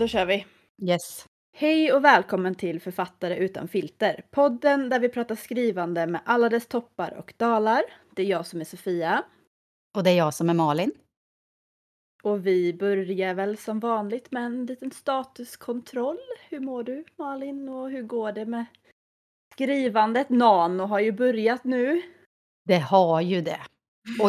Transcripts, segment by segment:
då kör vi. Yes. Hej och välkommen till Författare utan filter. Podden där vi pratar skrivande med alla dess toppar och dalar. Det är jag som är Sofia. Och det är jag som är Malin. Och vi börjar väl som vanligt med en liten statuskontroll. Hur mår du, Malin? Och hur går det med skrivandet? Nano har ju börjat nu. Det har ju det. Och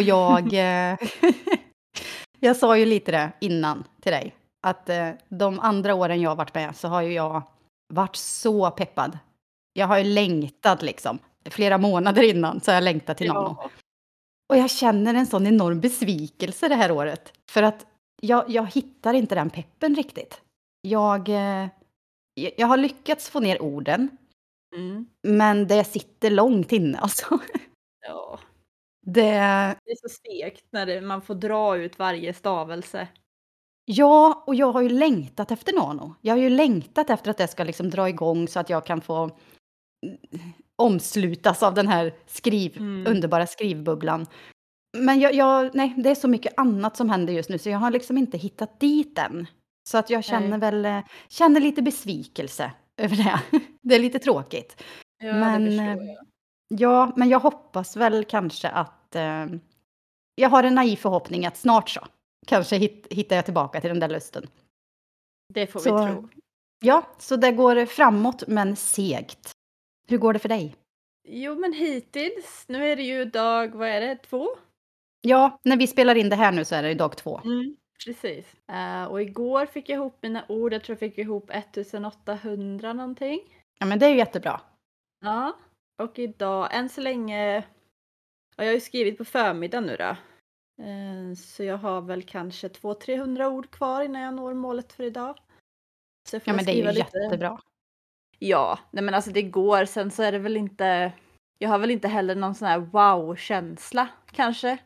jag sa ju lite det innan till dig. Att de andra åren jag har varit med så har ju jag varit så peppad. Jag har ju längtat liksom. Flera månader innan så har jag längtat till Nano. Ja. Och jag känner en sån enorm besvikelse det här året. För att jag hittar inte den peppen riktigt. Jag har lyckats få ner orden. Mm. Men det sitter långt inne alltså. Ja. Det Det är så segt när man får dra ut varje stavelse. Ja, och jag har ju längtat efter Nano. Jag har ju längtat efter att det ska liksom dra igång så att jag kan få omslutas av den här underbara skrivbubblan. Men nej, det är så mycket annat som händer just nu så jag har liksom inte hittat dit än. Så att jag känner lite besvikelse över det. Det är lite tråkigt. Ja, Men, det förstår jag. Ja, men jag hoppas väl kanske att jag har en naiv förhoppning att snart så kanske hittar jag tillbaka till den där lusten. Det får vi tro. Ja, så det går framåt men segt. Hur går det för dig? Jo, men hittills, nu är det ju dag, vad är det, 2? Ja, när vi spelar in det här nu så är det dag 2. Precis. Och igår fick jag ihop mina ord, jag tror jag fick ihop 1800 någonting. Ja, men det är ju jättebra. Ja, och idag, än så länge, jag har ju skrivit på förmiddagen nu då. Så jag har väl kanske 200-300 ord kvar innan jag når målet för idag. Så jag får men det är ju lite. jättebra. Ja, nej men alltså det går, sen så är det väl inte, jag har väl inte heller någon sån här wow-känsla kanske.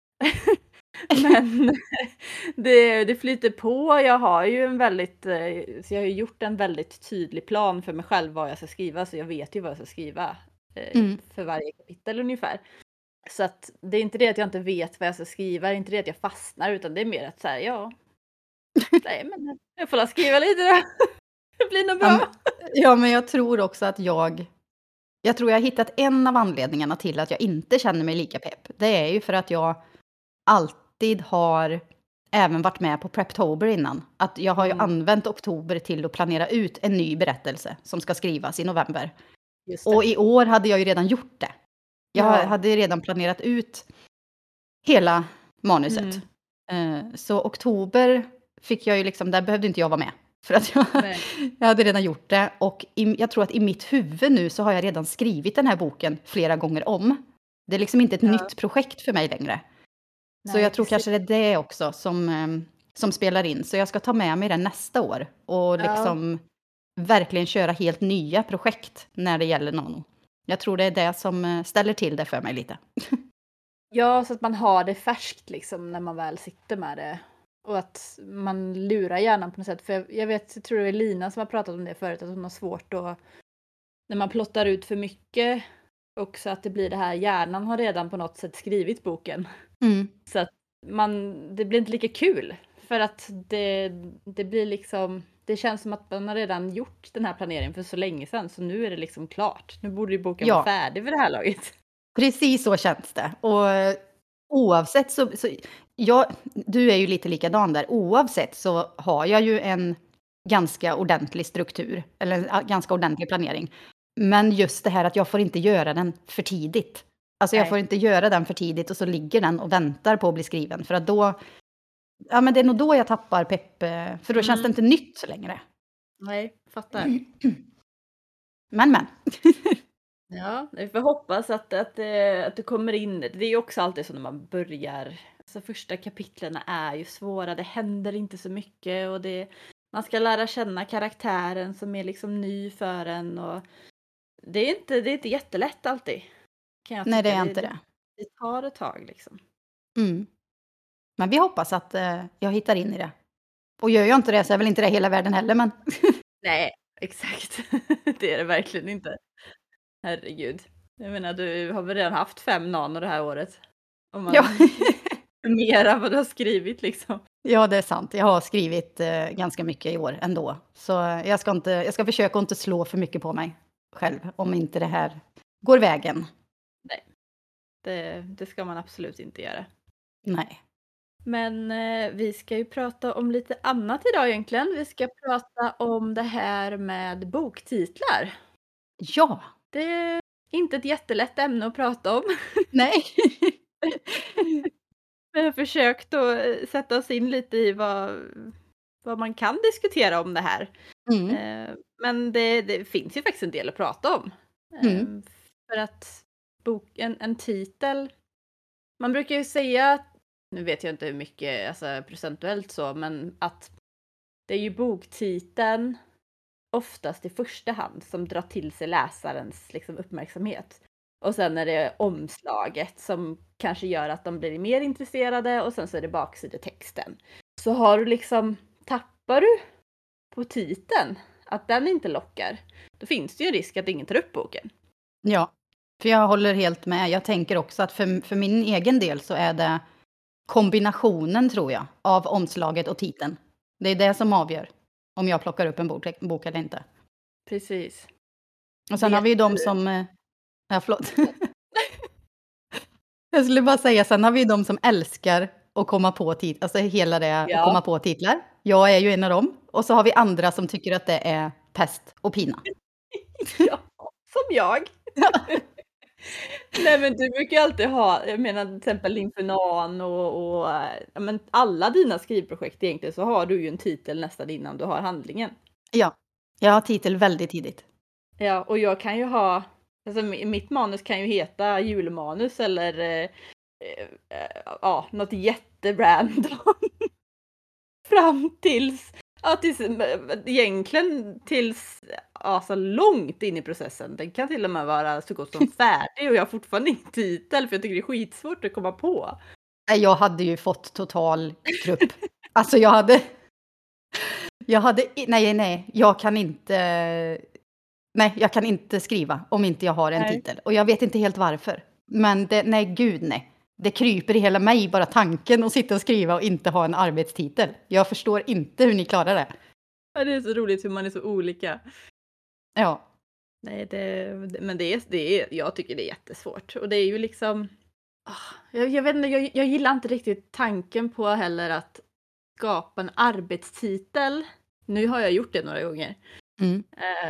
Men det flyter på, jag har ju så jag har ju gjort en väldigt tydlig plan för mig själv vad jag ska skriva, så jag vet ju vad jag ska skriva för varje kapitel ungefär. Så att det är inte det att jag inte vet vad jag ska skriva, det är inte det att jag fastnar, utan det är mer att så här, nej men jag får skriva lite då. Det blir nog bra. Ja, men jag tror också att jag har hittat en av anledningarna till att jag inte känner mig lika pepp. Det är ju för att jag alltid har även varit med på Preptober innan. Att jag har ju använt oktober till att planera ut en ny berättelse som ska skrivas i november. Och i år hade jag ju redan gjort det. Jag hade ju redan planerat ut hela manuset. Så oktober fick jag ju liksom, där behövde inte jag vara med. För att jag hade redan gjort det. Och jag tror att i mitt huvud nu så har jag redan skrivit den här boken flera gånger om. Det är liksom inte ett nytt projekt för mig längre. Så jag tror kanske det är det också som spelar in. Så jag ska ta med mig den nästa år. Och liksom verkligen köra helt nya projekt när det gäller Nano. Jag tror det är det som ställer till det för mig lite. Ja, så att man har det färskt liksom när man väl sitter med det. Och att man lurar hjärnan på något sätt. För jag tror det är Lina som har pratat om det förut. Att hon har svårt att, när man plottar ut för mycket. Också att det blir det här, hjärnan har redan på något sätt skrivit boken. Så att det blir inte lika kul. För att det blir liksom, det känns som att man har redan gjort den här planeringen för så länge sedan. Så nu är det liksom klart. Nu borde ju boken vara färdig för det här laget. Precis så känns det. Och oavsett så du är ju lite likadan där. Oavsett så har jag ju en ganska ordentlig struktur. Eller en ganska ordentlig planering. Men just det här att jag får inte göra den för tidigt. Alltså jag får inte göra den för tidigt och så ligger den och väntar på att bli skriven. För att då, men det är nog då jag tappar pepp. För då känns det inte nytt längre. Nej, fattar. Men. Ja, vi får hoppas att det kommer in. Det är ju också alltid så när man börjar. Alltså första kapitlerna är ju svåra. Det händer inte så mycket. Och man ska lära känna karaktären som är liksom ny för en. Och det är inte jättelätt alltid. Kan jag tycka. Nej, det är inte det. Det tar ett tag liksom. Men vi hoppas att jag hittar in i det. Och gör jag inte det så är väl inte det hela världen heller. Men Nej, exakt. Det är det verkligen inte. Herregud. Jag menar, du har väl redan haft 5 Nano det här året? Om man mer än vad du har skrivit liksom. Ja, det är sant. Jag har skrivit ganska mycket i år ändå. Så jag ska försöka inte slå för mycket på mig själv om inte det här går vägen. Nej, det ska man absolut inte göra. Nej. Men vi ska ju prata om lite annat idag egentligen. Vi ska prata om det här med boktitlar. Ja, Det är inte ett jättelätt ämne att prata om. nej. Vi har försökt att sätta oss in lite i vad man kan diskutera om det här. Mm, Men det finns ju faktiskt en del att prata om. mm, För att en titel, man brukar ju säga, nu vet jag inte hur mycket alltså, procentuellt så, men att det är ju boktiteln oftast i första hand som drar till sig läsarens liksom, uppmärksamhet. Och sen är det omslaget som kanske gör att de blir mer intresserade och sen så är det baksidetexten. Så har du liksom, tappar du på titeln, att den inte lockar, då finns det ju en risk att ingen tar upp boken. ja, för jag håller helt med. Jag tänker också att för min egen del så är det kombinationen, tror jag, av omslaget och titeln. Det är det som avgör om jag plockar upp en bok eller inte. Precis. Och sen Vet har vi ju de du- som... Ja, förlåt. Jag skulle bara säga, sen har vi ju de som älskar att komma på titlar, alltså hela det att Ja. komma på titlar. Jag är ju en av dem. Och så har vi andra som tycker att det är pest och pina. Ja, som jag. Nej men du brukar ju alltid ha, jag menar till exempel Infernan och ja, men alla dina skrivprojekt egentligen så har du ju en titel nästan innan du har handlingen. Ja, jag har titel väldigt tidigt. Ja, och jag kan ju ha, alltså mitt manus kan ju heta julmanus eller ja, något jätterandom. Fram tills, ja, egentligen tills, alltså långt in i processen. Den kan till och med vara så gott som färdig och jag har fortfarande ingen titel för jag tycker det är skitsvårt att komma på. Nej, jag hade ju fått total krupp. Alltså nej, jag kan inte skriva om inte jag har en Nej. titel. Och jag vet inte helt varför. Men nej. Det kryper i hela mig bara tanken att sitta och skriva och inte ha en arbetstitel. Jag förstår inte hur ni klarar det. Ja, det är så roligt hur man är så olika. Ja. Nej, men jag tycker det är jättesvårt. Och det är ju liksom, jag vet inte, jag gillar inte riktigt tanken på heller att skapa en arbetstitel. Nu har jag gjort det några gånger. Mm.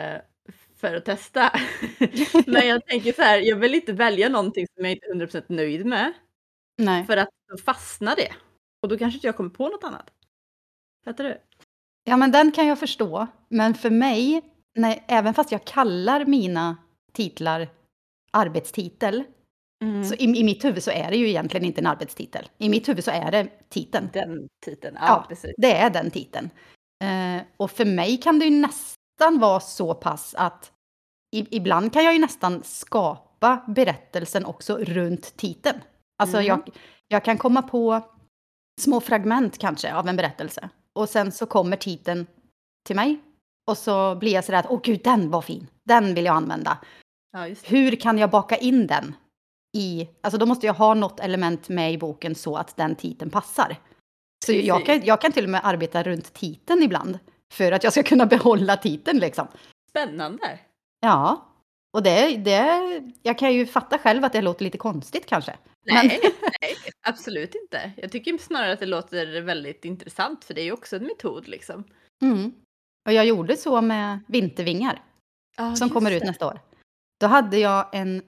För att testa. Men jag tänker så här, jag vill inte välja någonting som jag inte är 100% nöjd med. Nej. För att då fastnar det. Och då kanske inte jag kommer på något annat. Fattar du? Ja, men den kan jag förstå. Men för mig, även fast jag kallar mina titlar arbetstitel, så i mitt huvud så är det ju egentligen inte en arbetstitel. I mitt huvud så är det titeln. Den titeln, Ja, precis. det är den titeln. Och för mig kan det ju nästan vara så pass att ibland kan jag ju nästan skapa berättelsen också runt titeln. Alltså jag kan komma på små fragment kanske av en berättelse. Och sen så kommer titeln till mig. Och så blir jag sådär att, åh gud, den var fin. Den vill jag använda. Ja, just det. Hur kan jag baka in den alltså då måste jag ha något element med i boken så att den titeln passar. Så jag kan till och med arbeta runt titeln ibland. För att jag ska kunna behålla titeln liksom. Spännande. Ja, och jag kan ju fatta själv att det låter lite konstigt kanske. Nej, absolut inte. Jag tycker snarare att det låter väldigt intressant för det är ju också en metod liksom. Och jag gjorde så med Vintervingar som kommer ut nästa år. Då hade jag en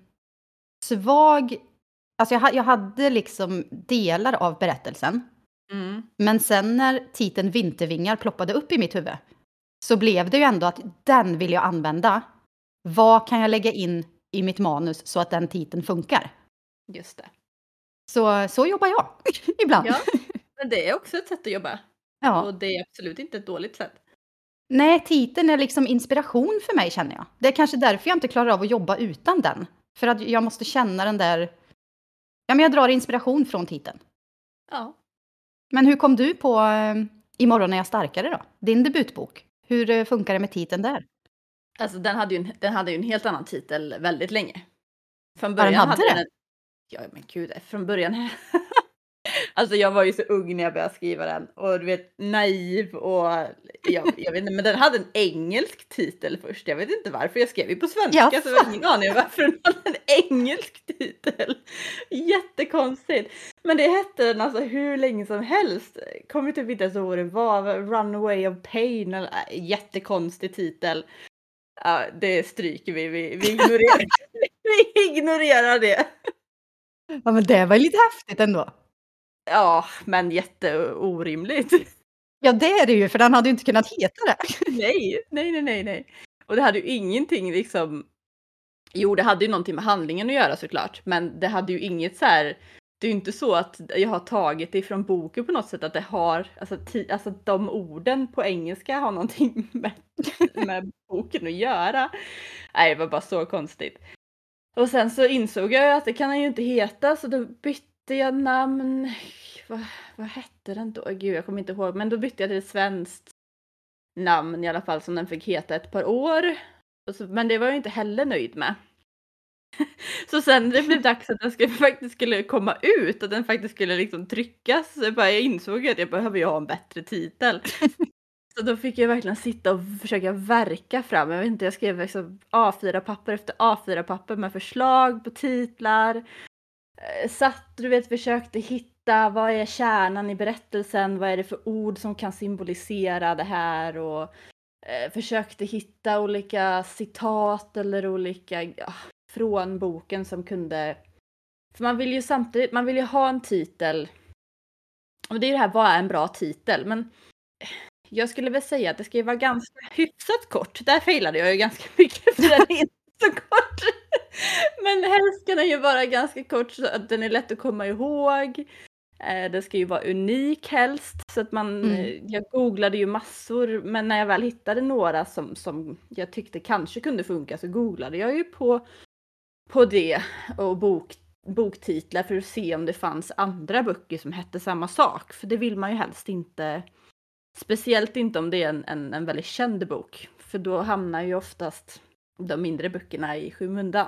svag, alltså jag hade liksom delar av berättelsen. Men sen när titeln Vintervingar ploppade upp i mitt huvud så blev det ju ändå att den vill jag använda. Vad kan jag lägga in i mitt manus så att den titeln funkar? Just det. Så jobbar jag ibland. Ja, men det är också ett sätt att jobba. Ja. Och det är absolut inte ett dåligt sätt. Nej, titeln är liksom inspiration för mig känner jag. Det är kanske därför jag inte klarar av att jobba utan den. För att jag måste känna den där, ja men jag drar inspiration från titeln. Ja. Men hur kom du på Imorgon är jag starkare då? Din debutbok. Hur funkar det med titeln där? Alltså den hade ju en helt annan titel väldigt länge. Från Ja, början den hade det? ja men gud, från början Alltså jag var ju så ung när jag började skriva den och du vet naiv och jag vet inte, men den hade en engelsk titel först. Jag vet inte varför, jag skrev ju på svenska så jag har ingen aning om varför den hade en engelsk titel. Jättekonstigt. Men det hette den alltså hur länge som helst. Kommer typ inte ens ihåg vad det var. Runaway of Pain eller jättekonstig titel. Ja, det stryker vi ignorerar. Vi ignorerar det. Ja, men det var ju lite häftigt ändå. Ja, men jätteorimligt. Ja, det är det ju, för den hade ju inte kunnat heta det. Nej. Och det hade ju ingenting liksom. Jo, det hade ju någonting med handlingen att göra såklart, men det hade ju inget så här. Det är ju inte så att jag har tagit det från boken på något sätt att det har alltså de orden på engelska har någonting med boken att göra. Nej, det var bara så konstigt. Och sen så insåg jag att det kan han ju inte heta, så då bytte jag namn. Vad hette den då? Gud, jag kommer inte ihåg. Men då bytte jag till ett svenskt namn i alla fall som den fick heta ett par år. Men det var jag inte heller nöjd med. Så sen det blev dags att den faktiskt skulle komma ut och den faktiskt skulle liksom tryckas. Så jag insåg att jag behöver ju ha en bättre titel. Så då fick jag verkligen sitta och försöka verka fram. Jag vet inte, jag skrev liksom A4-papper efter A4-papper med förslag på titlar. Satt, du vet, försökte hitta vad är kärnan i berättelsen, vad är det för ord som kan symbolisera det här och försökte hitta olika citat eller olika från boken som kunde, för man vill ju samtidigt, man vill ju ha en titel och det är det här, vad är en bra titel, men jag skulle väl säga att det ska ju vara ganska hyfsat kort. Där failade jag ju ganska mycket för den är inte så kort. Men helst ska den ju vara ganska kort så att den är lätt att komma ihåg. Det ska ju vara unik helst. Så att jag googlade ju massor. Men när jag väl hittade några som jag tyckte kanske kunde funka så googlade jag ju på det och boktitlar för att se om det fanns andra böcker som hette samma sak. För det vill man ju helst inte. Speciellt inte om det är en väldigt känd bok. För då hamnar ju oftast de mindre böckerna i skymundan.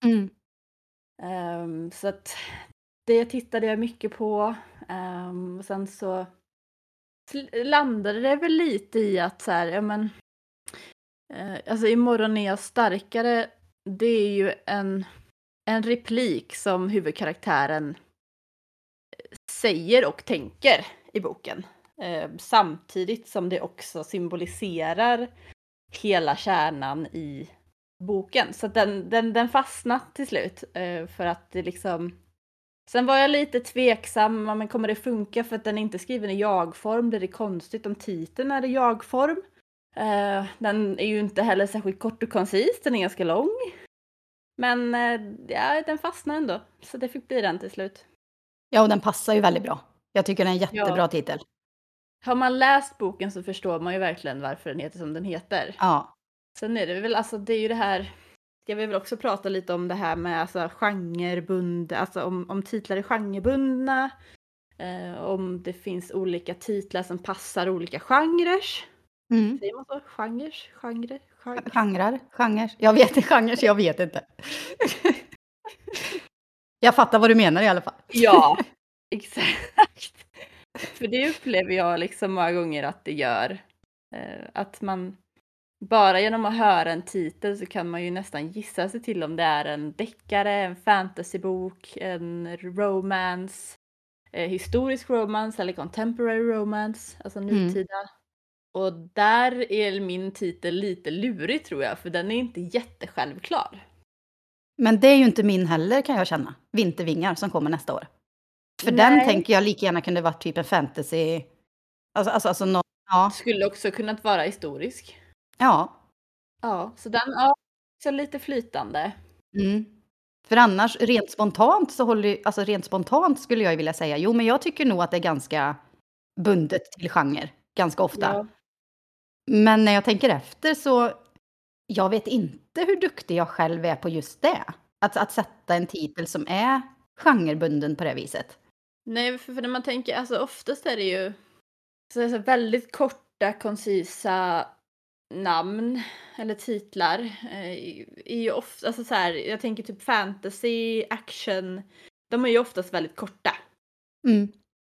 Så att det tittade jag mycket på. Och sen så landade det väl lite i att så här, ja men alltså imorgon är jag starkare. Det är ju en replik som huvudkaraktären säger och tänker i boken. Samtidigt som det också symboliserar hela kärnan i boken. Så att den fastnat till slut. För att det liksom. Sen var jag lite tveksam. Men kommer det funka för att den är inte skriven i jag-form? Det är konstigt om titeln är i jag-form. Den är ju inte heller särskilt kort och koncis. Den är ganska lång. Men ja, den fastnade ändå. Så det fick bli den till slut. Ja, och den passar ju väldigt bra. Jag tycker det är en jättebra titel. Har man läst boken så förstår man ju verkligen varför den heter som den heter. Ja. Sen är det väl, alltså det är ju det här, jag vill väl också prata lite om det här med alltså genrebundna, alltså om titlar är genrebundna, om det finns olika titlar som passar olika genrer. Säger man så? Genrer. Jag vet inte. Jag fattar vad du menar i alla fall. Ja, exakt. För det upplever jag liksom många gånger att det gör. Att man bara genom att höra en titel så kan man ju nästan gissa sig till om det är en deckare, en fantasybok, en romance, historisk romance eller contemporary romance, alltså nutida. Och där är min titel lite lurig tror jag, för den är inte jättesjälvklar. Men det är ju inte min heller kan jag känna. Vintervingar som kommer nästa år. För den tänker jag lika gärna kunde varit typ en fantasy. Alltså någon, ja. Skulle också kunnat vara historisk. Ja. Ja, så den så lite flytande. För annars rent spontant skulle jag vilja säga. Jo, men jag tycker nog att det är ganska bundet till genre ganska ofta. Ja. Men när jag tänker efter så jag vet inte hur duktig jag själv är på just det. Att sätta en titel som är genrebunden på det viset. Nej, för när man tänker, alltså oftast är det ju så väldigt korta, koncisa namn eller titlar. Är ju ofta, alltså så här, jag tänker typ fantasy, action. De är ju oftast väldigt korta.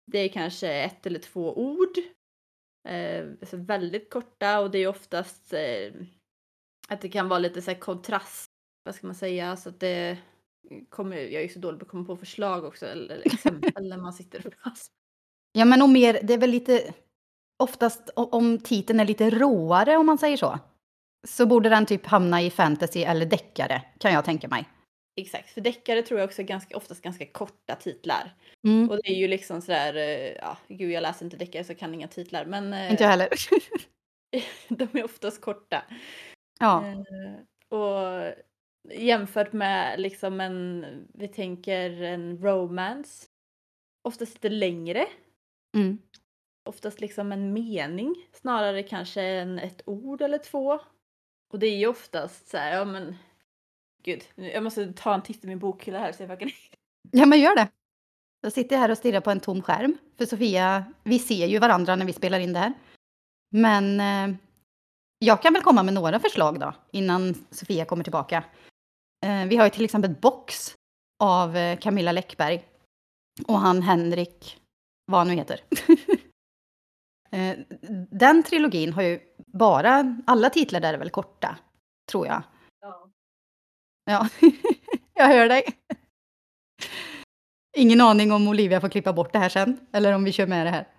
Det är kanske 1 eller 2 ord. Alltså väldigt korta, och det är oftast att det kan vara lite så här kontrast, vad ska man säga, så att det kommer, jag är så dålig på att komma på förslag också, eller exempel när man sitter och läser. Ja, men och mer, det är väl lite oftast om titeln är lite råare, om man säger så borde den typ hamna i fantasy eller deckare, kan jag tänka mig. Exakt, för deckare tror jag också är oftast ganska korta titlar. Mm. Och det är ju liksom sådär, ja, gud, jag läser inte deckare så kan inga titlar, men Inte jag heller. de är oftast korta. Ja. Och jämfört med liksom vi tänker en romance, oftast lite längre. Mm. Oftast liksom en mening, snarare kanske än ett ord eller 2. Och det är ju oftast så här, ja men gud, jag måste ta en titt i min bokhylla här så jag kan. Ja, men gör det. Jag sitter här och stirrar på en tom skärm. För Sofia, vi ser ju varandra när vi spelar in det här. Men jag kan väl komma med några förslag då, innan Sofia kommer tillbaka. Vi har ju till exempel Box av Camilla Läckberg. Och han Henrik, vad han nu heter. Den trilogin har ju alla titlar där är väl korta, tror jag. Ja. Ja, jag hör dig. Ingen aning om Olivia får klippa bort det här sen, eller om vi kör med det här.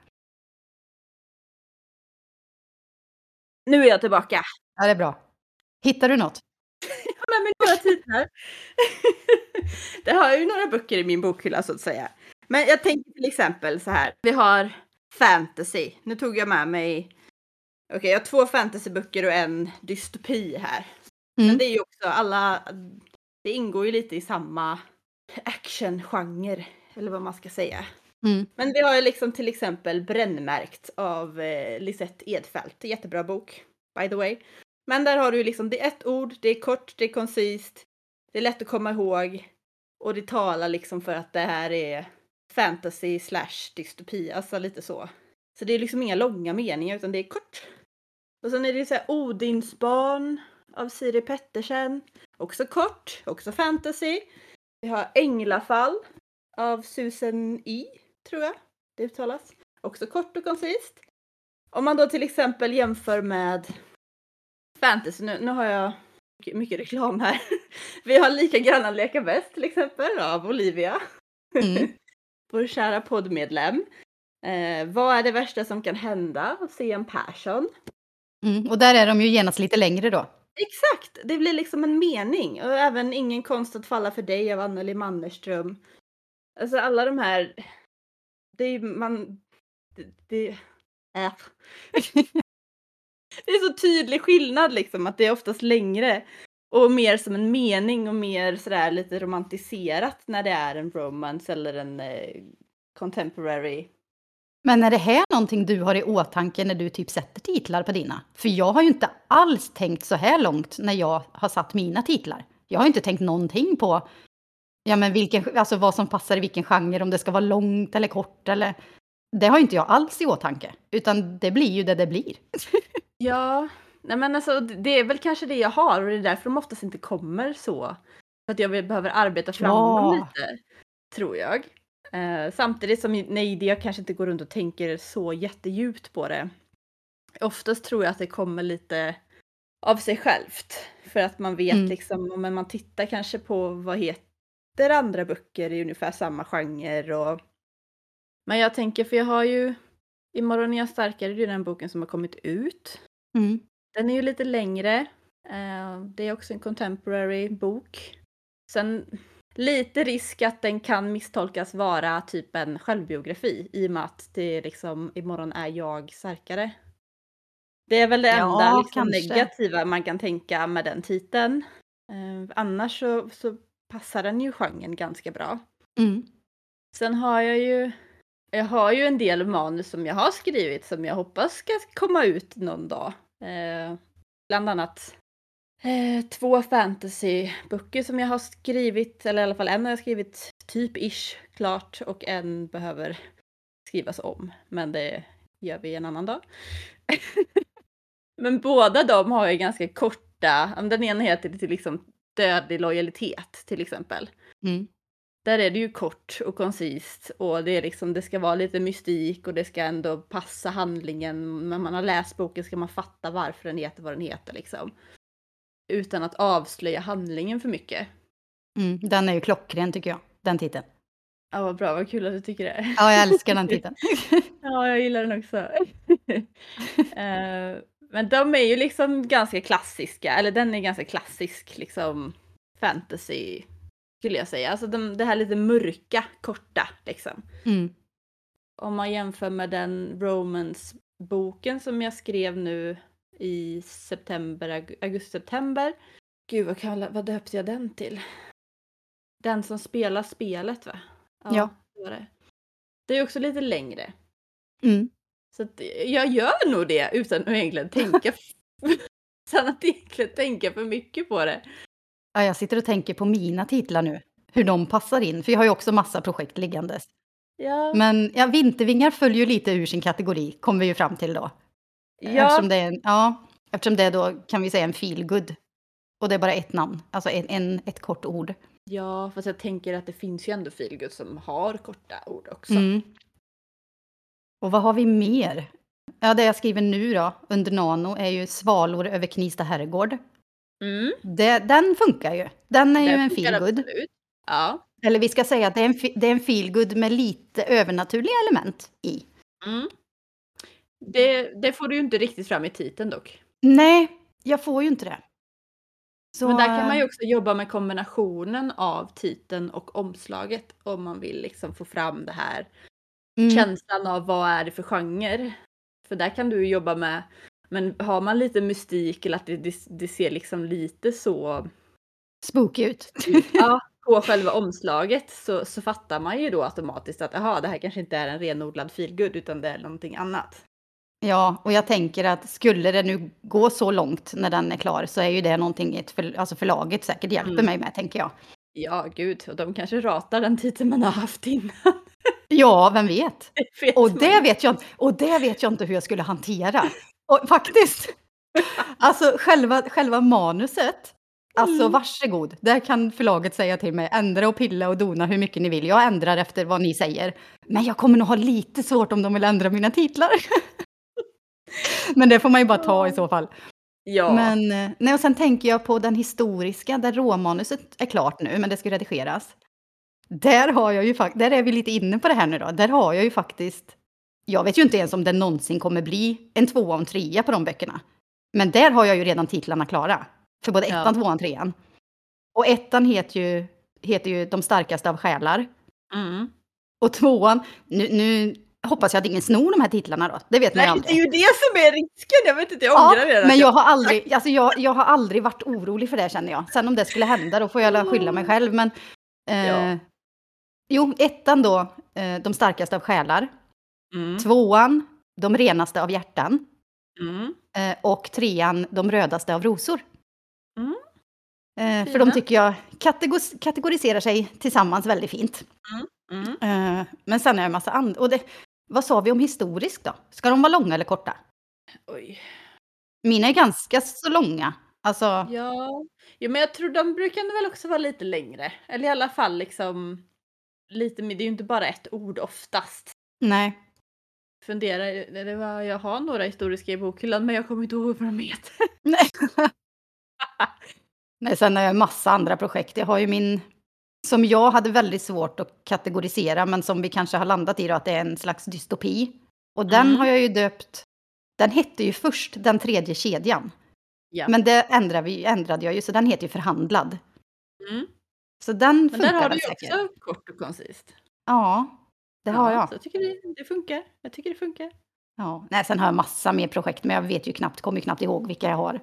Nu är jag tillbaka. Ja, det är bra. Hittar du något? Jag har med mig några titlar. Det har ju några böcker i min bokhylla så att säga. Men jag tänker till exempel så här. Vi har fantasy. Nu tog jag med mig. Okej, jag har 2 fantasyböcker och en dystopi här. Men det är ju också det ingår ju lite i samma actiongenre, eller vad man ska säga. Men vi har ju liksom till exempel Brännmärkt av Lisette Edfeldt. Jättebra bok, by the way. Men där har du liksom, det är ett ord, det är kort, det är koncist, det är lätt att komma ihåg. Och det talar liksom för att det här är fantasy / dystopi, alltså lite så. Så det är liksom inga långa meningar utan det är kort. Och sen är det så här Odinsbarn av Siri Pettersen. Också kort, också fantasy. Vi har Änglafall av Susan E, tror jag det uttalas. Också kort och koncist. Om man då till exempel jämför med fantasy, nu har jag mycket reklam här. Vi har Lika grannar leka bäst till exempel av Olivia. Vår kära poddmedlem. Vad är det värsta som kan hända? C.M. Persson. Och där är de ju genast lite längre då. Exakt, det blir liksom en mening. Och även Ingen konst att falla för dig av Anneli Mannerström. Alltså alla de här, det är det är så tydlig skillnad liksom, att det är oftast längre och mer som en mening och mer sådär lite romantiserat när det är en romance eller en contemporary. Men är det här någonting du har i åtanke när du typ sätter titlar på dina? För jag har ju inte alls tänkt så här långt när jag har satt mina titlar. Jag har inte tänkt någonting på men alltså vad som passar i vilken genre, om det ska vara långt eller kort eller. Det har inte jag alls i åtanke, utan det blir ju det blir. Ja, nej men alltså det är väl kanske det jag har och det är därför de oftast inte kommer så. För att jag behöver arbeta fram dem lite, tror jag. Samtidigt som jag kanske inte går runt och tänker så jättedjupt på det. Oftast tror jag att det kommer lite av sig självt. För att man vet liksom, men man tittar kanske på vad heter andra böcker i ungefär samma genre. Men jag tänker, för jag har ju Imorgon är jag starkare, det är den boken som har kommit ut. Den är ju lite längre. Det är också en contemporary bok. Sen lite risk att den kan misstolkas vara typ en självbiografi i och med att det är liksom Imorgon är jag starkare. Det är väl det enda liksom negativa man kan tänka med den titeln. Annars så passar den ju genren ganska bra. Sen har jag har ju en del manus som jag har skrivit som jag hoppas ska komma ut någon dag. Bland annat 2 fantasyböcker som jag har skrivit, eller i alla fall en har jag skrivit typ-ish klart och en behöver skrivas om. Men det gör vi en annan dag. Men båda de har ju ganska korta, den ena heter till liksom Dödlig lojalitet till exempel. där är det ju kort och koncist och det är liksom, det ska vara lite mystik och det ska ändå passa handlingen. När man har läst boken ska man fatta varför den heter vad den heter liksom. Utan att avslöja handlingen för mycket. Den är ju klockren tycker jag, den titeln. Ja, vad bra, vad kul att du tycker det. Ja, jag älskar den titeln. Ja, jag gillar den också. Men de är ju liksom ganska klassiska, eller den är ganska klassisk liksom fantasy skulle jag säga. Alltså det här lite mörka, korta liksom. Om man jämför med den romance-boken som jag skrev nu i augusti-september. Gud, vad döpte jag den till? Den som spelar spelet, va? Ja. Det var det. Det är också lite längre. Så att jag gör nog det utan att egentligen tänka utan att egentligen tänka för mycket på det. Ja, jag sitter och tänker på mina titlar nu. Hur de passar in. För jag har ju också massa projekt liggandes. Ja. Men ja, Vintervingar följer ju lite ur sin kategori. Kommer vi ju fram till då. Ja. Eftersom det är då kan vi säga en feel good. Och det är bara ett namn. Alltså ett kort ord. Ja, fast jag tänker att det finns ju ändå feel good som har korta ord också. Och vad har vi mer? Ja, det jag skriver nu då, under Nano, är ju Svalor över Knista herrgård. Den funkar ju. Den är ju en feel good. Absolut. Ja. Eller vi ska säga att det är en feel good med lite övernaturliga element i. Det får du ju inte riktigt fram i titeln dock. Nej, jag får ju inte det. Så... Men där kan man ju också jobba med kombinationen av titeln och omslaget om man vill liksom få fram det här känslan av vad är det för genre. För där kan du jobba med, men har man lite mystik eller att det ser liksom lite så spooky ut. Ja, på själva omslaget så fattar man ju då automatiskt att det här kanske inte är en renodlad feelgood utan det är någonting annat. Ja, och jag tänker att skulle det nu gå så långt när den är klar så är ju det någonting alltså förlaget säkert hjälper mig med, tänker jag. Ja, gud, och de kanske ratar den titeln man har haft innan. Ja, vem vet? Det vet jag inte hur jag skulle hantera. Och faktiskt, alltså själva manuset, alltså varsågod, där kan förlaget säga till mig, ändra och pilla och dona hur mycket ni vill. Jag ändrar efter vad ni säger. Men jag kommer nog ha lite svårt om de vill ändra mina titlar. Men det får man ju bara ta i så fall. Ja. Men och sen tänker jag på den historiska, där råmanuset är klart nu, men det ska redigeras. Där är vi lite inne på det här nu då. Där har jag ju faktiskt, jag vet ju inte ens om det någonsin kommer bli en 2 och en 3 på de böckerna. Men där har jag ju redan titlarna klara. För både 1, 2 och 3. Och 1 heter ju De starkaste av själar. Och 2, nu hoppas jag att ingen snor de här titlarna då. Det vet man ju aldrig. Det är ju det som är risken. Jag vet inte, jag ångrar det. Men jag har aldrig varit orolig för det, känner jag. Sen om det skulle hända, då får jag skylla mig själv. Men 1 då, De starkaste av själar. 2, De renaste av hjärtan. Och 3, De rödaste av rosor. För de tycker jag kategoriserar sig tillsammans väldigt fint. Men sen är det en massa andra. Och vad sa vi om historiskt då? Ska de vara långa eller korta? Oj. Mina är ganska så långa. Alltså... Ja, men jag tror de brukar väl också vara lite längre. Eller i alla fall liksom lite, det är ju inte bara ett ord oftast. Nej. Jag har några historiska i bokhyllan, men jag kommer inte ihåg vad de heter. Nej, sen har jag en massa andra projekt. Jag har ju som jag hade väldigt svårt att kategorisera, men som vi kanske har landat i då, att det är en slags dystopi. Och den har jag ju döpt, den hette ju först Den tredje kedjan. Ja. Men det ändrade jag ju, så den heter ju Förhandlad. Så den funkar. Men där har du ju också kort och koncist. Ja, det har jag. Så jag tycker det funkar. Ja, nej, sen har jag massa mer projekt, men jag vet ju kommer knappt ihåg vilka jag har.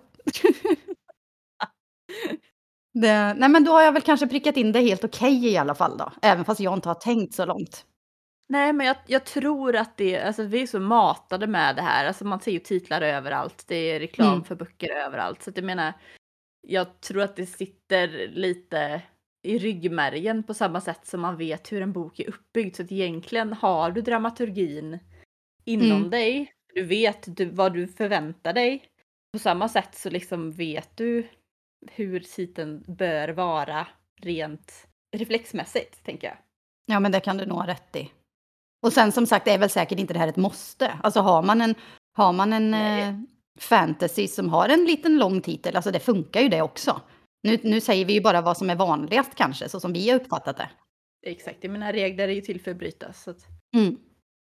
Nej, men då har jag väl kanske prickat in det helt okej i alla fall då. Även fast jag inte har tänkt så långt. Nej, men jag tror att vi är så matade med det här. Alltså man ser ju titlar överallt. Det är reklam för böcker överallt. Så att jag tror att det sitter lite i ryggmärgen på samma sätt som man vet hur en bok är uppbyggd. Så att egentligen har du dramaturgin inom dig. Du vet vad du förväntar dig. På samma sätt så liksom vet du hur titeln bör vara rent reflexmässigt, tänker jag. Ja, men det kan du nog ha rätt i. Och sen som sagt, det är väl säkert inte det här ett måste. Alltså har man en fantasy som har en liten lång titel, alltså det funkar ju det också. Nu säger vi ju bara vad som är vanligast kanske, så som vi har uppfattat det. Exakt, jag menar regler är ju till för att brytas. Så att... Mm.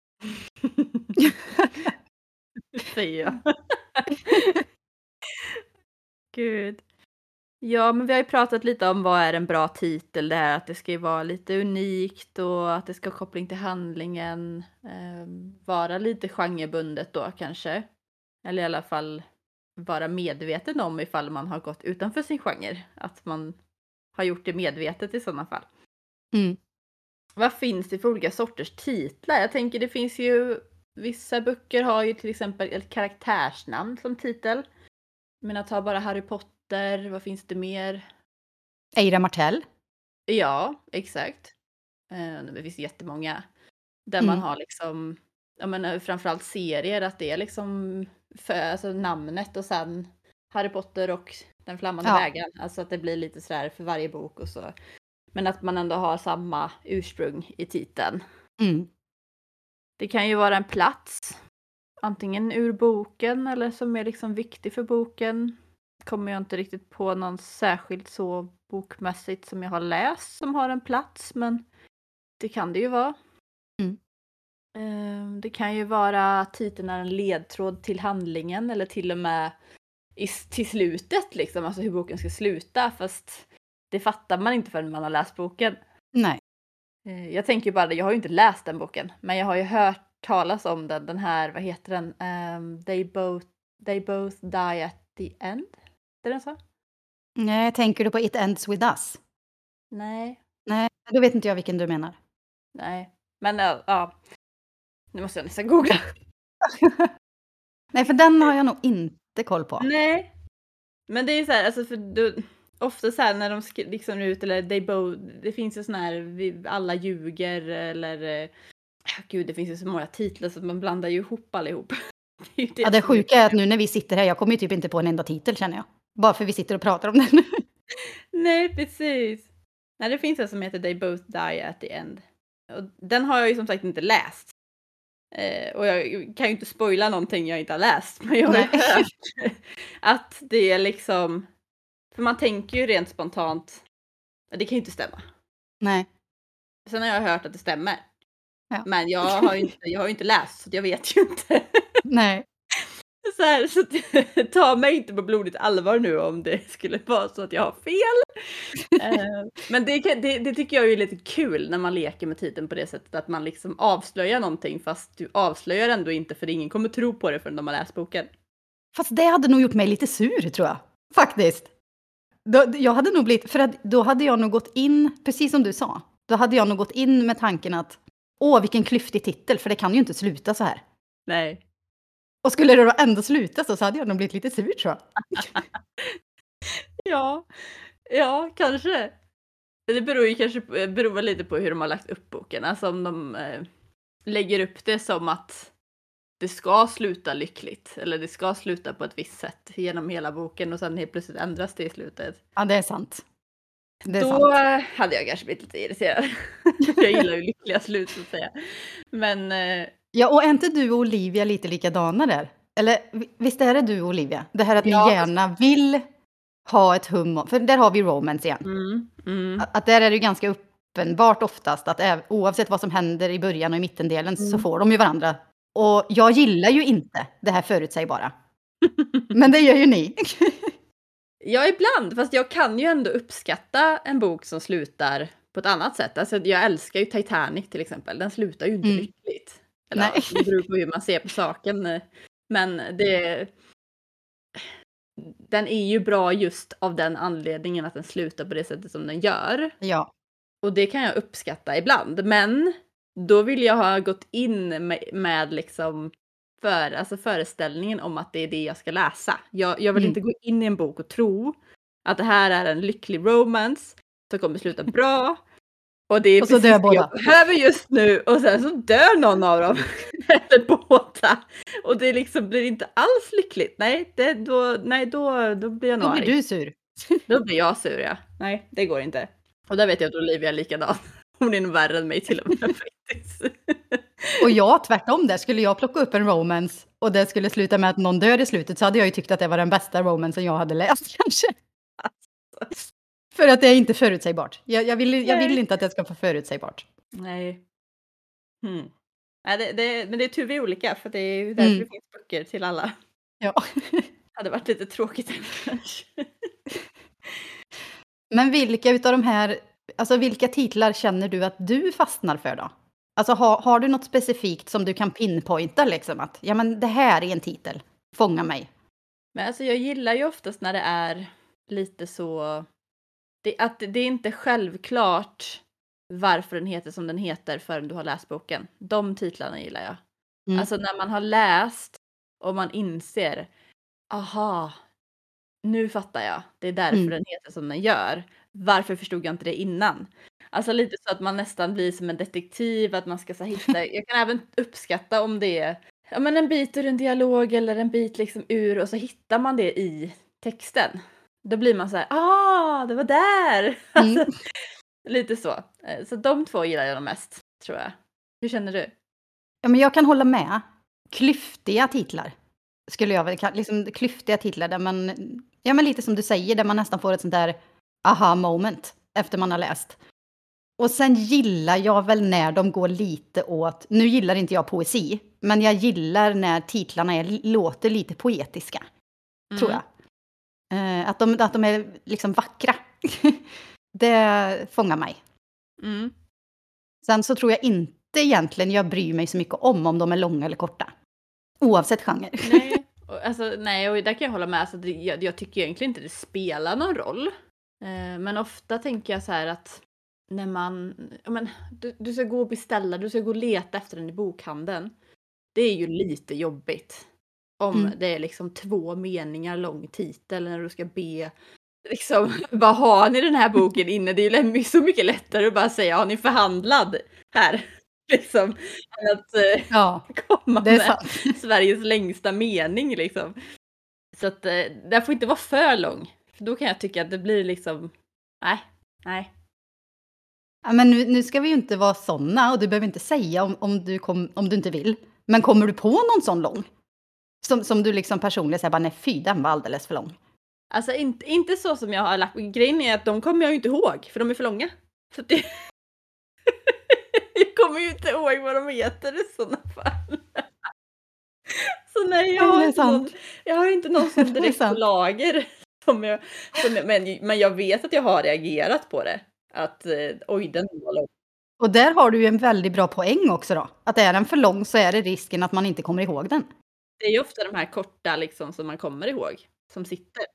säger jag. Gud. Ja, men vi har ju pratat lite om vad är en bra titel. Det här att det ska ju vara lite unikt och att det ska ha koppling till handlingen. Vara lite genrebundet då kanske. Eller i alla fall vara medveten om ifall man har gått utanför sin genre. Att man har gjort det medvetet i sådana fall. Mm. Vad finns det för olika sorters titlar? Jag tänker det finns ju... Vissa böcker har ju till exempel ett karaktärsnamn som titel. Men att ta bara Harry Potter, vad finns det mer? Eira Martell. Ja, exakt. Det finns jättemånga. Där man har liksom, ja men framförallt serier, att det är liksom alltså namnet och sen Harry Potter och Den flammande vägen. Alltså att det blir lite sådär för varje bok och så. Men att man ändå har samma ursprung i titeln. Mm. Det kan ju vara en plats. Antingen ur boken eller som är liksom viktig för boken. Kommer jag inte riktigt på någon särskilt så bokmässigt som jag har läst som har en plats. Men det kan det ju vara. Mm. Det kan ju vara titeln är en ledtråd till handlingen. Eller till och med till slutet liksom. Alltså hur boken ska sluta. Fast det fattar man inte förrän man har läst boken. Nej. Jag tänker bara, jag har ju inte läst den boken. Men jag har ju hört talas om den här, vad heter den? They both die at the end. Är den så? Nej, tänker du på It Ends With Us? Nej. Nej, då vet inte jag vilken du menar. Nej, men ja. Nu måste jag nästan googla. Nej, för den har jag nog inte koll på. Nej. Men det är så här, alltså för ofta så här när de liksom ut eller det finns ju sån här alla ljuger eller gud, det finns ju så många titlar så att man blandar ju ihop allihop. Det sjuka är att nu när vi sitter här, jag kommer ju typ inte på en enda titel känner jag. Bara för vi sitter och pratar om den. Nej, precis. Nej, det finns en som heter They both die at the end. Och den har jag ju som sagt inte läst. Och jag kan ju inte spoila någonting jag inte har läst. Men jag har hört att det är liksom... För man tänker ju rent spontant, det kan ju inte stämma. Nej. Sen har jag hört att det stämmer. Ja. Men jag har ju inte läst, så jag vet ju inte. Nej. Så ta mig inte på blodigt allvar nu om det skulle vara så att jag har fel. Men det tycker jag är lite kul när man leker med titeln på det sättet. Att man liksom avslöjar någonting fast du avslöjar ändå inte för ingen kommer tro på det förrän de har läst boken. Fast det hade nog gjort mig lite sur tror jag. Faktiskt. Jag hade nog blivit, för att då hade jag nog gått in, precis som du sa. Då hade jag nog gått in med tanken att vilken klyftig titel, för det kan ju inte sluta så här. Nej. Och skulle det då ändå sluta så hade jag nog blivit lite sur tror jag. Ja, kanske. Det beror väl lite på hur de har lagt upp boken. Alltså om de lägger upp det som att det ska sluta lyckligt. Eller det ska sluta på ett visst sätt genom hela boken och sen helt plötsligt ändras det i slutet. Ja, det är sant. Då hade jag kanske blivit lite irriterad. Jag gillar ju lyckliga slut så att säga. Men... Ja, och är inte du och Olivia lite likadana där? Eller visst är det du och Olivia? Det här att ni gärna vill ha ett hum, för där har vi romance igen. Att där är det ju ganska uppenbart oftast att oavsett vad som händer i början och i mittendelen så får de ju varandra. Och jag gillar ju inte det här förutsägbara. Men det gör ju ni. Ja, ibland. Fast jag kan ju ändå uppskatta en bok som slutar på ett annat sätt. Alltså jag älskar ju Titanic till exempel. Den slutar ju inte lyckligt. Eller, nej. Det beror på hur man ser på saken. Men den är ju bra just av den anledningen att den slutar på det sättet som den gör. Ja. Och det kan jag uppskatta ibland. Men då vill jag ha gått in med liksom föreställningen om att det är det jag ska läsa. Jag vill inte gå in i en bok och tro att det här är en lycklig romance som kommer sluta bra. Och det är och så dör båda. Jag behöver just nu. Och sen så dör någon av dem. Eller båda. Och det liksom blir inte alls lyckligt. Nej, då blir jag nog Då blir du sur. Då blir jag sur, ja. Nej, det går inte. Och där vet jag att Olivia är likadan. Hon är nog värre än mig till och med faktiskt. Och jag tvärtom där, skulle jag plocka upp en romance och det skulle sluta med att någon dör i slutet så hade jag ju tyckt att det var den bästa romancen jag hade läst kanske. För att det är inte förutsägbart. Jag vill inte att det ska vara förutsägbart. Nej. Nej, men det är tur vi är olika, för det är ju därför det finns böcker till alla. Ja. Hade varit lite tråkigt kanske. Men vilka utav de här, alltså vilka titlar känner du att du fastnar för då? Alltså har du något specifikt som du kan pinpointa liksom att, ja men det här är en titel, fånga mig. Men alltså jag gillar ju oftast när det är lite så, att det är inte självklart varför den heter som den heter förrän du har läst boken. De titlarna gillar jag. Alltså när man har läst och man inser, aha, nu fattar jag. Det är därför den heter som den gör. Varför förstod jag inte det innan? Alltså lite så att man nästan blir som en detektiv, att man ska så hitta. Jag kan även uppskatta om det är en bit ur en dialog eller en bit liksom ur, och så hittar man det i texten. Då blir man så här, det var där! Alltså, lite så. Så de två gillar jag mest, tror jag. Hur känner du? Ja, men jag kan hålla med. Klyftiga titlar skulle jag väl liksom klyftiga titlar där man, ja men lite som du säger, där man nästan får ett sånt där aha moment efter man har läst. Och sen gillar jag väl när de går lite åt, nu gillar inte jag poesi, men jag gillar när titlarna låter lite poetiska, tror jag. Att de är liksom vackra. Det fångar mig. Sen så tror jag inte egentligen jag bryr mig så mycket om de är långa eller korta. Oavsett genre. Nej, och där kan jag hålla med. Alltså, jag tycker egentligen inte det spelar någon roll. Men ofta tänker jag så här att när man, du ska gå och beställa, du ska gå och leta efter den i bokhandeln. Det är ju lite jobbigt. Om det är liksom 2 meningar lång titel när du ska be, liksom, vad har ni den här boken inne? Det är ju så mycket lättare att bara säga, har ni förhandlad här? Liksom, än att komma det är med sant. Sveriges längsta mening liksom. Så att det får inte vara för lång. För då kan jag tycka att det blir liksom, nej. Ja, men nu ska vi ju inte vara såna, och du behöver inte säga om du inte vill. Men kommer du på någon sån lång? Som du liksom personligen säger, bara nej fy, den var alldeles för lång. Alltså inte så som jag har lagt. Grejen är att de kommer jag ju inte ihåg, för de är för långa. Så det jag kommer ju inte ihåg vad de heter i sådana fall. Så nej, jag har inte någon som direkt på lager. Men jag vet att jag har reagerat på det. Att oj, den var lång. Och där har du ju en väldigt bra poäng också då. Att är den för lång så är det risken att man inte kommer ihåg den. Det är ju ofta de här korta liksom som man kommer ihåg. Som sitter.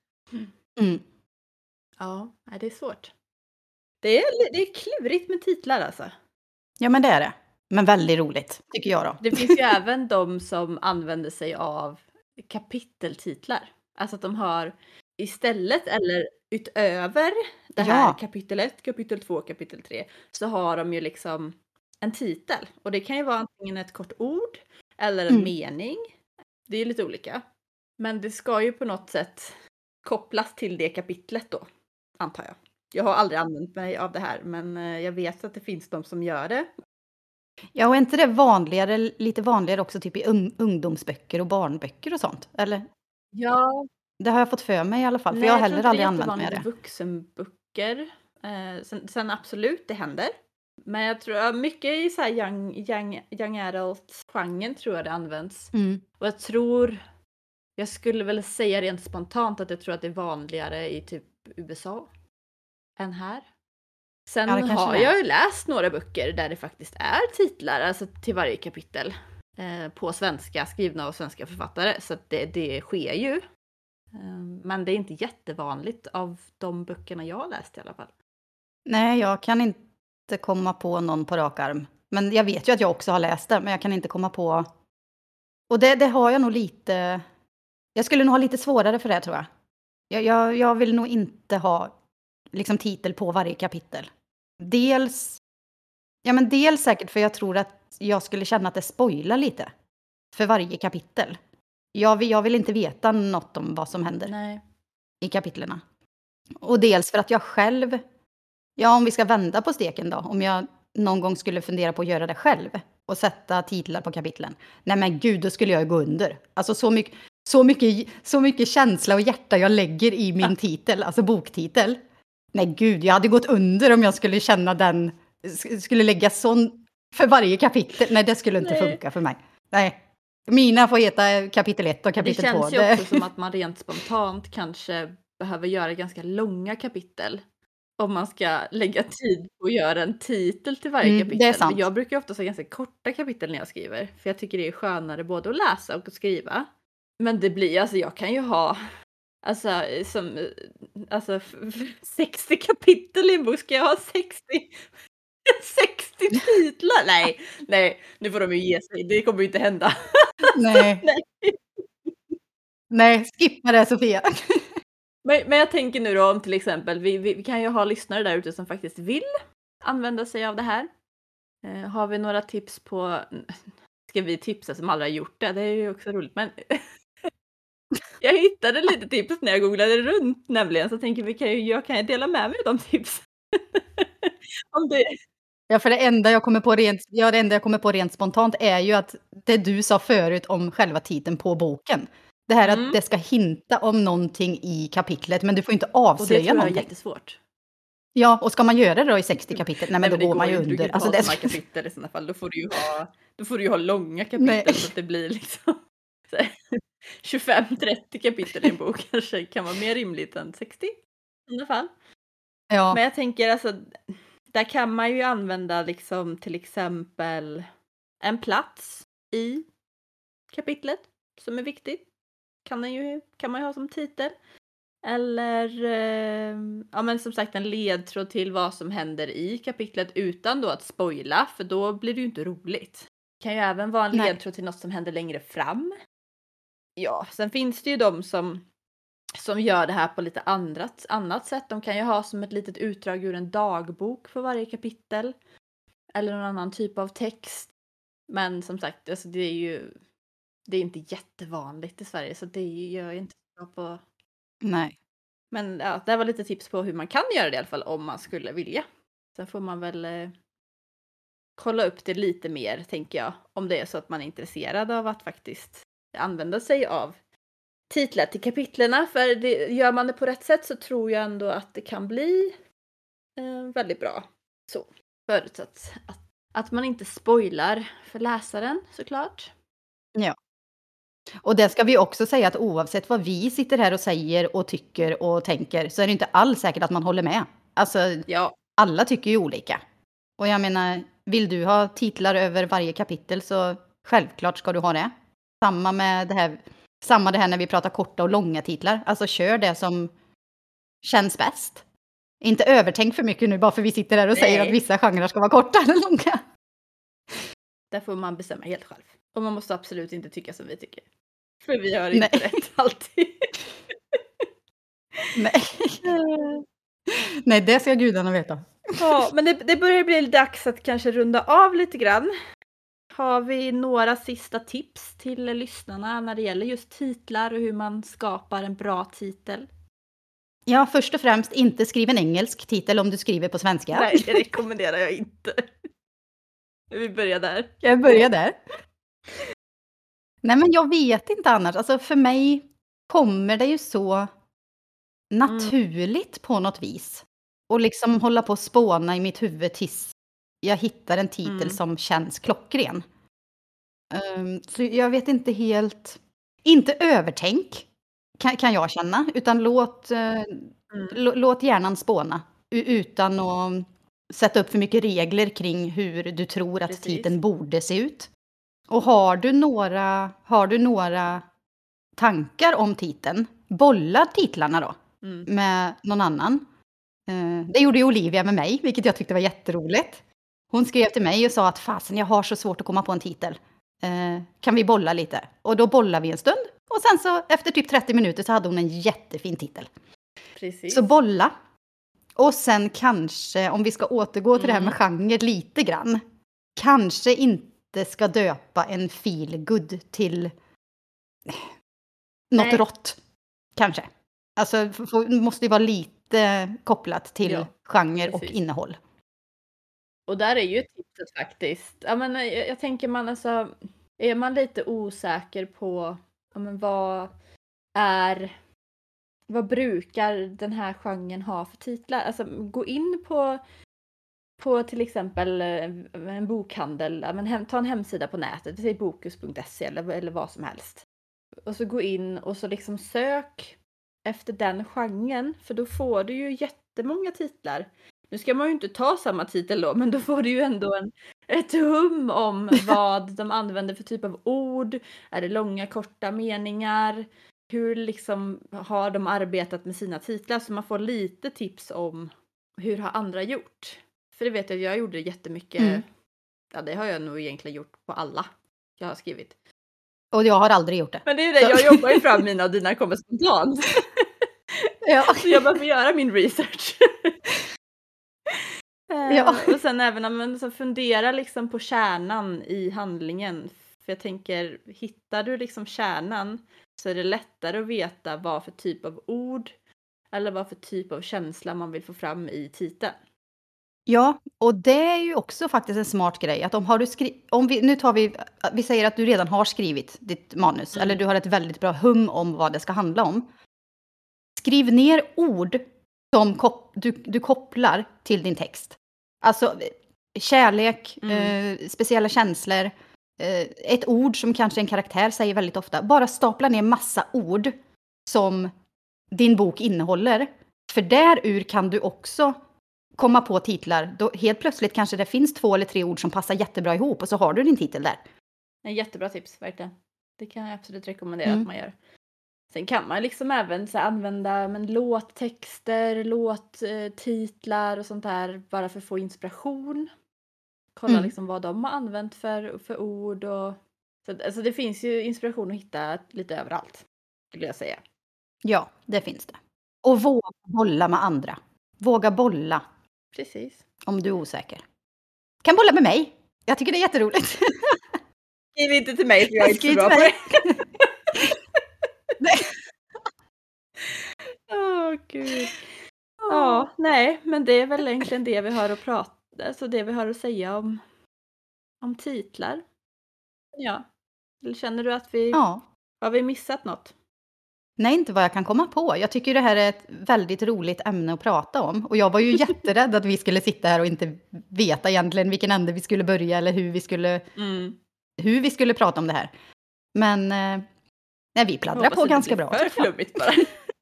Ja, det är svårt. Det är klurigt med titlar alltså. Ja, men det är det. Men väldigt roligt, tycker jag då. Det finns ju även de som använder sig av kapiteltitlar. Alltså att de har istället eller utöver det här kapitel 1, kapitel 2, kapitel 3, så har de ju liksom en titel. Och det kan ju vara antingen ett kort ord eller en mening. Det är lite olika. Men det ska ju på något sätt kopplas till det kapitlet då, antar jag. Jag har aldrig använt mig av det här, men jag vet att det finns de som gör det. Ja, och är inte det lite vanligare också typ i ungdomsböcker och barnböcker och sånt? Eller? Ja. Det har jag fått för mig i alla fall, för jag har heller aldrig använt mig av det. Jag tror inte det är vuxenböcker. Sen absolut, det händer. Men jag tror mycket i så här young adult-genren tror jag det används. Och jag skulle väl säga rent spontant att jag tror att det är vanligare i typ USA än här. Sen har jag ju läst några böcker där det faktiskt är titlar, alltså till varje kapitel på svenska, skrivna av svenska författare. Så att det sker ju. Men det är inte jättevanligt av de böckerna jag har läst i alla fall. Nej, jag kan inte komma på någon på rak arm. Men jag vet ju att jag också har läst det, men jag kan inte komma på. Och det har jag nog lite. Jag skulle nog ha lite svårare för det, tror jag. Jag vill nog inte ha liksom titel på varje kapitel. Dels säkert för jag tror att jag skulle känna att det spoilar lite för varje kapitel. Jag vill inte veta något om vad som händer i kapitlerna. Och dels för att jag själv, Ja, om vi ska vända på steken då. Om jag någon gång skulle fundera på att göra det själv och sätta titlar på kapitlen. Nej men gud, då skulle jag ju gå under. Alltså så mycket känsla och hjärta jag lägger i min titel, alltså boktitel. Nej gud, jag hade gått under om jag skulle känna den, skulle lägga sån för varje kapitel. Nej, det skulle inte funka för mig. Nej. Mina får heta kapitel 1 och kapitel 2. Det känns ju också som att man rent spontant kanske behöver göra ganska långa kapitel. Om man ska lägga tid på att göra en titel till varje kapitel. Det är sant. Men jag brukar ofta ha ganska korta kapitel när jag skriver. För jag tycker det är skönare både att läsa och att skriva. Men det blir, alltså jag kan ju ha 60 kapitel i en bok. Ska jag ha 60 titlar? Nej, nu får de ju ge sig. Det kommer ju inte hända. Nej. Nej, skippa det Sofia. Men jag tänker nu då om till exempel, vi kan ju ha lyssnare där ute som faktiskt vill använda sig av det här. Har vi några tips på, ska vi tipsa som aldrig har gjort det? Det är ju också roligt, men jag hittade lite tips när jag googlade runt nämligen, så jag tänker jag kan dela med mig av de tips. Om det. Ja, för det enda jag kommer på rent spontant är ju att det du sa förut om själva titeln på boken. Det här att det ska hinta om någonting i kapitlet, men du får inte avslöja någonting. Och det tror jag är jättesvårt. Ja, och ska man göra det då i 60 kapitel? Nej, men då går man ju under. Du kan inte ha kapitel i sådana fall. Då får du ju ha långa kapitel så att det blir liksom 25-30 kapitel i en bok kanske kan vara mer rimligt än 60 i alla fall. Ja. Men jag tänker alltså, där kan man ju använda liksom till exempel en plats i kapitlet som är viktigt. Kan man ju ha som titel. Eller ja, men som sagt en ledtråd till vad som händer i kapitlet utan då att spoila, för då blir det ju inte roligt. Det kan ju även vara en ledtråd till något som händer längre fram. Ja, sen finns det ju de som gör det här på lite annat sätt. De kan ju ha som ett litet utdrag ur en dagbok för varje kapitel. Eller någon annan typ av text. Men som sagt, alltså det är inte jättevanligt i Sverige, så det gör jag inte så bra på. Nej. Men ja, det var lite tips på hur man kan göra det i alla fall om man skulle vilja. Sen får man väl kolla upp det lite mer, tänker jag. Om det är så att man är intresserad av att faktiskt använda sig av titlar till kapitlerna. För gör man det på rätt sätt så tror jag ändå att det kan bli väldigt bra. Så förutsatt att man inte spoilar för läsaren såklart. Ja. Och det ska vi också säga att oavsett vad vi sitter här och säger och tycker och tänker så är det inte alls säkert att man håller med. Alltså, alla tycker ju olika. Och jag menar, vill du ha titlar över varje kapitel så självklart ska du ha det. Samma det här när vi pratar korta och långa titlar. Alltså kör det som känns bäst. Inte övertänk för mycket nu bara för vi sitter här och säger att vissa genrer ska vara korta eller långa. Där får man bestämma helt själv. Och man måste absolut inte tycka som vi tycker. För vi har inte rätt alltid. Nej. Nej, det ska gudarna veta. Ja, men det börjar bli dags att kanske runda av lite grann. Har vi några sista tips till lyssnarna när det gäller just titlar och hur man skapar en bra titel? Ja, först och främst inte skriv en engelsk titel om du skriver på svenska. Nej, det rekommenderar jag inte. Vi börjar där. Jag börjar där. Nej, men jag vet inte annars. Alltså för mig kommer det ju så naturligt på något vis. Och liksom hålla på att spåna i mitt huvud tills jag hittar en titel som känns klockren. Så jag vet inte helt. Inte övertänk kan jag känna. Utan låt hjärnan spåna. Utan att sätta upp för mycket regler kring hur du tror att titeln borde se ut. Och har du några tankar om titeln, bolla titlarna då med någon annan. Det gjorde ju Olivia med mig, vilket jag tyckte var jätteroligt. Hon skrev till mig och sa att fasen, jag har så svårt att komma på en titel. Kan vi bolla lite? Och då bollade vi en stund. Och sen så efter typ 30 minuter så hade hon en jättefin titel. Precis. Så bolla. Och sen kanske, om vi ska återgå till det här med genre lite grann. Kanske inte ska döpa en feelgood till något rått. Kanske. Alltså måste ju vara lite kopplat till genre och Precis. innehåll. Och där är ju tipset faktiskt. Ja, men jag tänker man alltså, är man lite osäker på ja, men vad brukar den här genren ha för titlar? Alltså gå in på till exempel en bokhandel, ja, men ta en hemsida på nätet, säg bokus.se eller vad som helst. Och så gå in och så liksom sök efter den genren, för då får du ju jättemånga titlar. Nu ska man ju inte ta samma titel då, men då får du ju ändå ett hum om vad de använder för typ av ord. Är det långa, korta meningar? Hur liksom har de arbetat med sina titlar? Så man får lite tips om hur har andra gjort. För det vet jag, jag gjorde jättemycket. Ja, det har jag nog egentligen gjort på alla jag har skrivit. Och jag har aldrig gjort det. Men det är ju det, jag jobbar ju fram mina och dina kommer spontant. Ja. Så jag behöver göra min research. Ja. Och sen även om man så funderar liksom på kärnan i handlingen. För jag tänker, hittar du liksom kärnan så är det lättare att veta vad för typ av ord eller vad för typ av känsla man vill få fram i titeln. Ja, och det är ju också faktiskt en smart grej att vi säger att du redan har skrivit ditt manus eller du har ett väldigt bra hum om vad det ska handla om. Skriv ner ord som du kopplar till din text. Alltså kärlek, speciella känslor, ett ord som kanske en karaktär säger väldigt ofta. Bara stapla ner massa ord som din bok innehåller. För därur kan du också komma på titlar. Då helt plötsligt kanske det finns 2 eller 3 ord som passar jättebra ihop och så har du din titel där. En jättebra tips, verkligen. Det kan jag absolut rekommendera att man gör. Sen kan man liksom även så använda låttexter, låttitlar och sånt där bara för att få inspiration. Kolla liksom vad de har använt för ord. Och, så, alltså det finns ju inspiration att hitta lite överallt, skulle jag säga. Ja, det finns det. Och våga bolla med andra. Våga bolla. Precis. Om du är osäker. Kan bolla med mig. Jag tycker det är jätteroligt. Skriv inte till mig för jag är inte så bra på det. Åh gud. Ja, nej, men det är väl egentligen det vi har att prata, alltså det vi har att säga om titlar. Ja. Eller känner du att har vi missat något? Nej, inte vad jag kan komma på. Jag tycker det här är ett väldigt roligt ämne att prata om. Och jag var ju jätterädd att vi skulle sitta här och inte veta egentligen vilken ände vi skulle börja eller hur vi skulle prata om det här. Men vi pladdrar på ganska bra. För flummigt bara.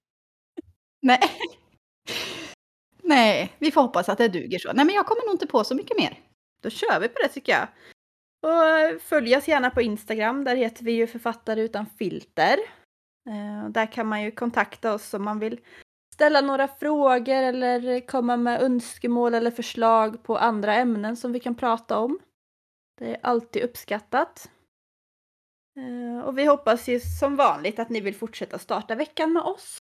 Nej, vi får hoppas att det duger så. Nej, men jag kommer nog inte på så mycket mer. Då kör vi på det tycker jag. Och följ oss gärna på Instagram. Där heter vi ju Författare utan filter. Där kan man ju kontakta oss om man vill ställa några frågor eller komma med önskemål eller förslag på andra ämnen som vi kan prata om. Det är alltid uppskattat. Och vi hoppas ju som vanligt att ni vill fortsätta starta veckan med oss.